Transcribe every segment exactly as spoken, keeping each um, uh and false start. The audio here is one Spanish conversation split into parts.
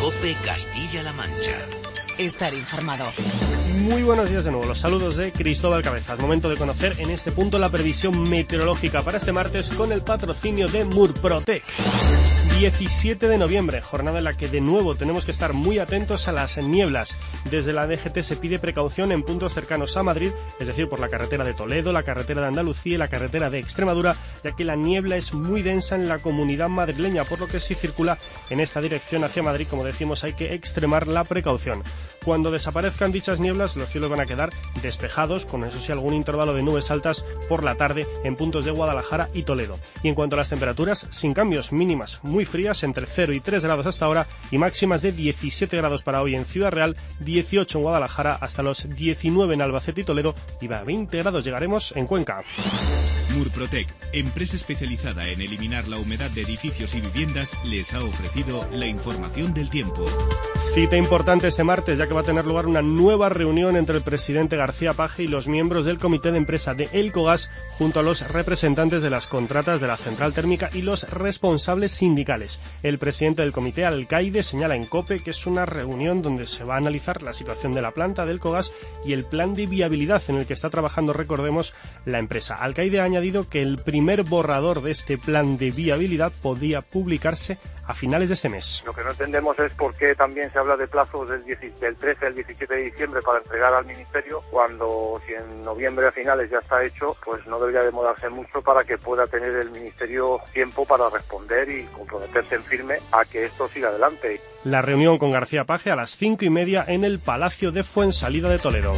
COPE Castilla-La Mancha. Estar informado. Muy buenos días de nuevo, los saludos de Cristóbal Cabezas. Momento de conocer en este punto la previsión meteorológica para este martes con el patrocinio de Murprotec. diecisiete de noviembre, jornada en la que de nuevo tenemos que estar muy atentos a las nieblas. Desde la D G T se pide precaución en puntos cercanos a Madrid, es decir, por la carretera de Toledo, la carretera de Andalucía y la carretera de Extremadura, ya que la niebla es muy densa en la comunidad madrileña, por lo que si circula en esta dirección hacia Madrid, como decimos, hay que extremar la precaución. Cuando desaparezcan dichas nieblas, los cielos van a quedar despejados, con eso sí algún intervalo de nubes altas por la tarde en puntos de Guadalajara y Toledo. Y en cuanto a las temperaturas, sin cambios, mínimas muy frías, entre cero y tres grados hasta ahora, y máximas de diecisiete grados para hoy en Ciudad Real, dieciocho en Guadalajara, hasta los diecinueve en Albacete y Toledo, y a veinte grados llegaremos en Cuenca. Murprotec, empresa especializada en eliminar la humedad de edificios y viviendas, les ha ofrecido la información del tiempo. Cita importante este martes, ya que va a tener lugar una nueva reunión entre el presidente García Paje y los miembros del comité de empresa de Elcogas, junto a los representantes de las contratas de la central térmica y los responsables sindicales. El presidente del comité, Alcaide, señala en COPE que es una reunión donde se va a analizar la situación de la planta de Elcogas y el plan de viabilidad en el que está trabajando, recordemos, la empresa. Alcaide ha añadido que el primer borrador de este plan de viabilidad podía publicarse a finales de este mes. Lo que no entendemos es por qué también se habla de plazos del, del trece al diecisiete de diciembre para entregar al Ministerio, cuando si en noviembre a finales ya está hecho, pues no debería demorarse mucho para que pueda tener el Ministerio tiempo para responder y comprometerse en firme a que esto siga adelante. La reunión con García Paje a las cinco y media en el Palacio de Fuensalida de Toledo.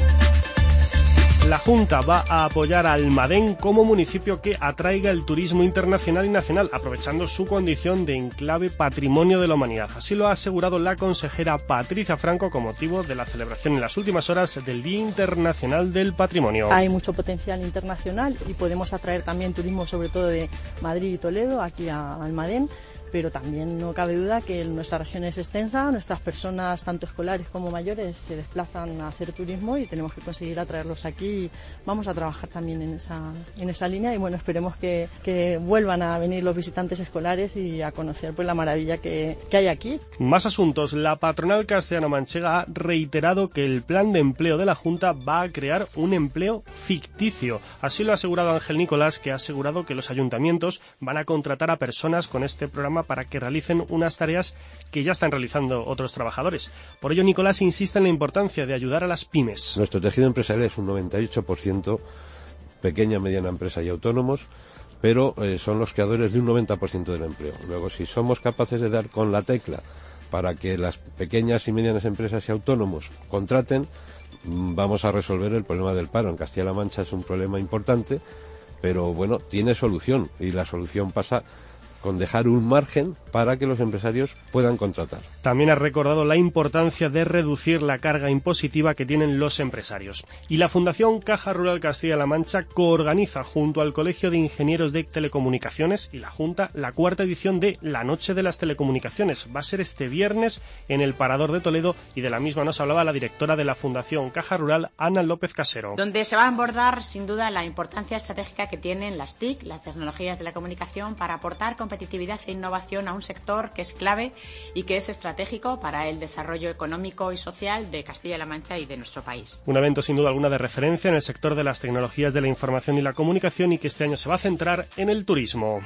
La Junta va a apoyar a Almadén como municipio que atraiga el turismo internacional y nacional, aprovechando su condición de enclave patrimonio de la humanidad. Así lo ha asegurado la consejera Patricia Franco con motivo de la celebración en las últimas horas del Día Internacional del Patrimonio. Hay mucho potencial internacional y podemos atraer también turismo, sobre todo de Madrid y Toledo, aquí a Almadén. Pero también no cabe duda que nuestra región es extensa, nuestras personas, tanto escolares como mayores, se desplazan a hacer turismo y tenemos que conseguir atraerlos aquí. Vamos a trabajar también en esa, en esa línea y bueno, esperemos que, que vuelvan a venir los visitantes escolares y a conocer pues la maravilla que, que hay aquí. Más asuntos. La patronal castellano-manchega ha reiterado que el plan de empleo de la Junta va a crear un empleo ficticio. Así lo ha asegurado Ángel Nicolás, que ha asegurado que los ayuntamientos van a contratar a personas con este programa para que realicen unas tareas que ya están realizando otros trabajadores. Por ello, Nicolás insiste en la importancia de ayudar a las pymes. Nuestro tejido empresarial es un noventa y ocho por ciento pequeña, mediana empresa y autónomos, pero eh, son los creadores de un noventa por ciento del empleo. Luego, si somos capaces de dar con la tecla para que las pequeñas y medianas empresas y autónomos contraten, vamos a resolver el problema del paro. En Castilla-La Mancha es un problema importante, pero bueno, tiene solución y la solución pasa con dejar un margen para que los empresarios puedan contratar. También ha recordado la importancia de reducir la carga impositiva que tienen los empresarios. Y la Fundación Caja Rural Castilla-La Mancha coorganiza junto al Colegio de Ingenieros de Telecomunicaciones y la Junta la cuarta edición de La Noche de las Telecomunicaciones. Va a ser este viernes en el Parador de Toledo y de la misma nos hablaba la directora de la Fundación Caja Rural, Ana López Casero. Donde se va a abordar sin duda la importancia estratégica que tienen las T I C, las tecnologías de la comunicación, para aportar competitividad competitividad e innovación a un sector que es clave y que es estratégico para el desarrollo económico y social de Castilla-La Mancha y de nuestro país. Un evento sin duda alguna de referencia en el sector de las tecnologías de la información y la comunicación y que este año se va a centrar en el turismo.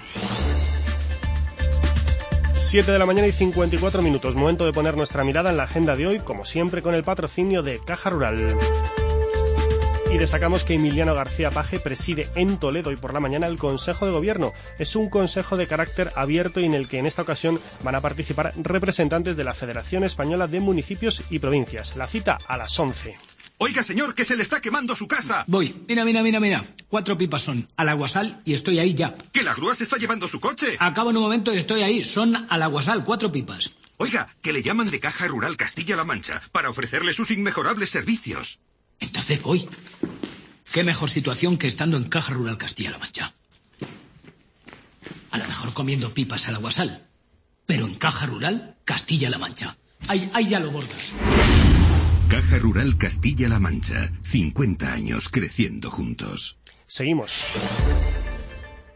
siete de la mañana y cincuenta y cuatro minutos, momento de poner nuestra mirada en la agenda de hoy, como siempre con el patrocinio de Caja Rural. Y destacamos que Emiliano García Paje preside en Toledo y por la mañana el Consejo de Gobierno. Es un consejo de carácter abierto y en el que en esta ocasión van a participar representantes de la Federación Española de Municipios y Provincias. La cita a las once. Oiga, señor, que se le está quemando su casa. Voy. Mira, mira, mira, mira. Cuatro pipas son. Al aguasal y estoy ahí ya. ¿Que la grúa se está llevando su coche? Acabo en un momento y estoy ahí. Son al aguasal, cuatro pipas. Oiga, que le llaman de Caja Rural Castilla-La Mancha para ofrecerle sus inmejorables servicios. Entonces voy. Qué mejor situación que estando en Caja Rural Castilla-La Mancha. A lo mejor comiendo pipas al aguasal. Pero en Caja Rural Castilla-La Mancha. Ahí, ahí ya lo bordas. Caja Rural Castilla-La Mancha. cincuenta años creciendo juntos. Seguimos.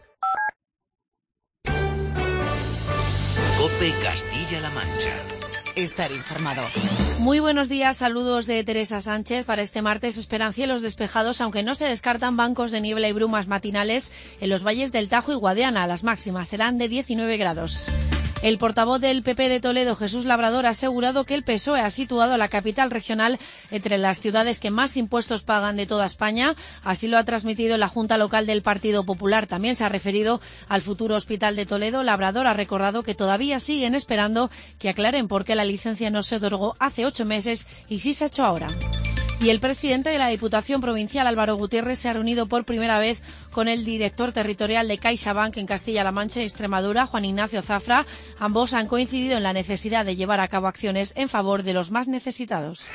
COPE Castilla-La Mancha. Estar informado. Muy buenos días, saludos de Teresa Sánchez. Para este martes esperan cielos despejados, aunque no se descartan bancos de niebla y brumas matinales en los valles del Tajo y Guadiana. Las máximas serán de diecinueve grados. El portavoz del P P de Toledo, Jesús Labrador, ha asegurado que el P S O E ha situado a la capital regional entre las ciudades que más impuestos pagan de toda España. Así lo ha transmitido la Junta Local del Partido Popular. También se ha referido al futuro Hospital de Toledo. Labrador ha recordado que todavía siguen esperando que aclaren por qué la licencia no se otorgó hace ocho meses y sí se ha hecho ahora. Y el presidente de la Diputación Provincial, Álvaro Gutiérrez, se ha reunido por primera vez con el director territorial de CaixaBank en Castilla-La Mancha y Extremadura, Juan Ignacio Zafra. Ambos han coincidido en la necesidad de llevar a cabo acciones en favor de los más necesitados.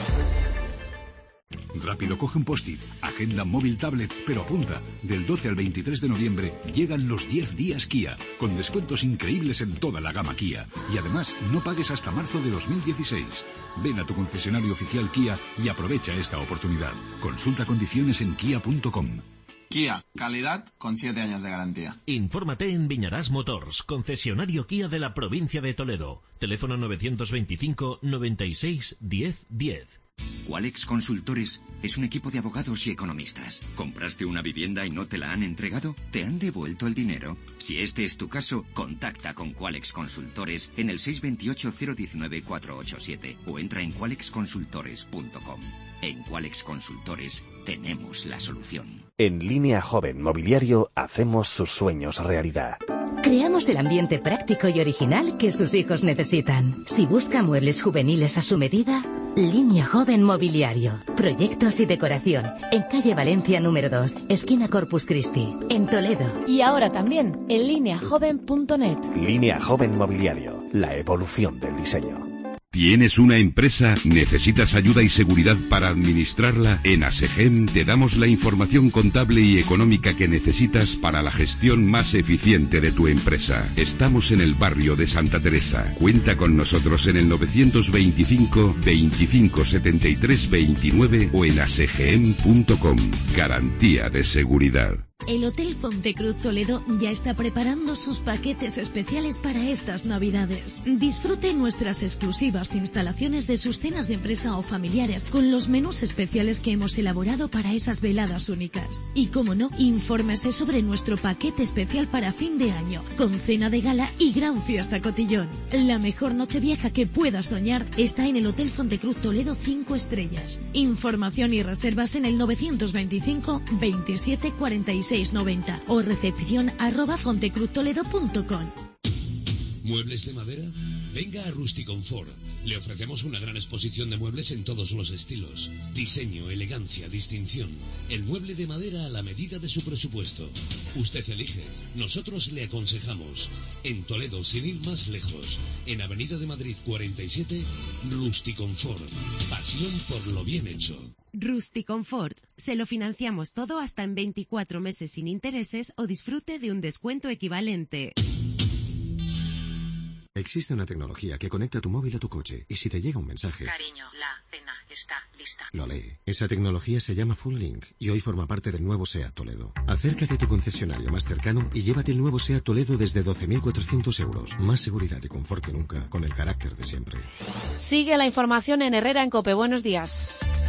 Rápido, coge un post-it, agenda móvil, tablet, pero apunta, del doce al veintitrés de noviembre llegan los diez días Kia, con descuentos increíbles en toda la gama Kia. Y además, no pagues hasta marzo de dos mil dieciséis. Ven a tu concesionario oficial Kia y aprovecha esta oportunidad. Consulta condiciones en kia punto com. Kia, calidad con siete años de garantía. Infórmate en Viñarás Motors, concesionario Kia de la provincia de Toledo. Teléfono novecientos veinticinco, noventa y seis, diez, diez. Qualex Consultores es un equipo de abogados y economistas. ¿Compraste una vivienda y no te la han entregado? ¿Te han devuelto el dinero? Si este es tu caso, contacta con Qualex Consultores en el seis dos ocho, cero uno nueve, cuatro ocho siete o entra en qualex consultores punto com. En Qualex Consultores tenemos la solución. En Línea Joven Mobiliario hacemos sus sueños realidad. Creamos el ambiente práctico y original que sus hijos necesitan. Si busca muebles juveniles a su medida, Línea Joven Mobiliario. Proyectos y decoración. En calle Valencia número dos, esquina Corpus Christi, en Toledo. Y ahora también en línea joven punto net. Línea Joven Mobiliario. La evolución del diseño. ¿Tienes una empresa? ¿Necesitas ayuda y seguridad para administrarla? En ASEGEM te damos la información contable y económica que necesitas para la gestión más eficiente de tu empresa. Estamos en el barrio de Santa Teresa. Cuenta con nosotros en el novecientos veinticinco, veinticinco, setenta y tres, veintinueve o en asegem punto com. Garantía de seguridad. El Hotel Fontecruz Toledo ya está preparando sus paquetes especiales para estas Navidades. Disfrute nuestras exclusivas instalaciones de sus cenas de empresa o familiares con los menús especiales que hemos elaborado para esas veladas únicas. Y como no, infórmese sobre nuestro paquete especial para fin de año, con cena de gala y gran fiesta cotillón. La mejor nochevieja que pueda soñar está en el Hotel Fontecruz Toledo cinco estrellas. Información y reservas en el novecientos veinticinco, veintisiete, cuarenta y seis noventa o recepción arroba fontecruztoledo punto com. ¿Muebles de madera? Venga a Rusticonfort. Le ofrecemos una gran exposición de muebles en todos los estilos. Diseño, elegancia, distinción. El mueble de madera a la medida de su presupuesto. Usted elige. Nosotros le aconsejamos. En Toledo, sin ir más lejos. En Avenida de Madrid cuarenta y siete, Rusticonfort. Pasión por lo bien hecho. Rusticonfort. Se lo financiamos todo hasta en veinticuatro meses sin intereses o disfrute de un descuento equivalente. Existe una tecnología que conecta tu móvil a tu coche y si te llega un mensaje... Cariño, la cena está lista. Lo lee. Esa tecnología se llama Full Link y hoy forma parte del nuevo SEAT Toledo. Acércate a tu concesionario más cercano y llévate el nuevo SEAT Toledo desde doce mil cuatrocientos euros. Más seguridad y confort que nunca, con el carácter de siempre. Sigue la información en Herrera en COPE. Buenos días.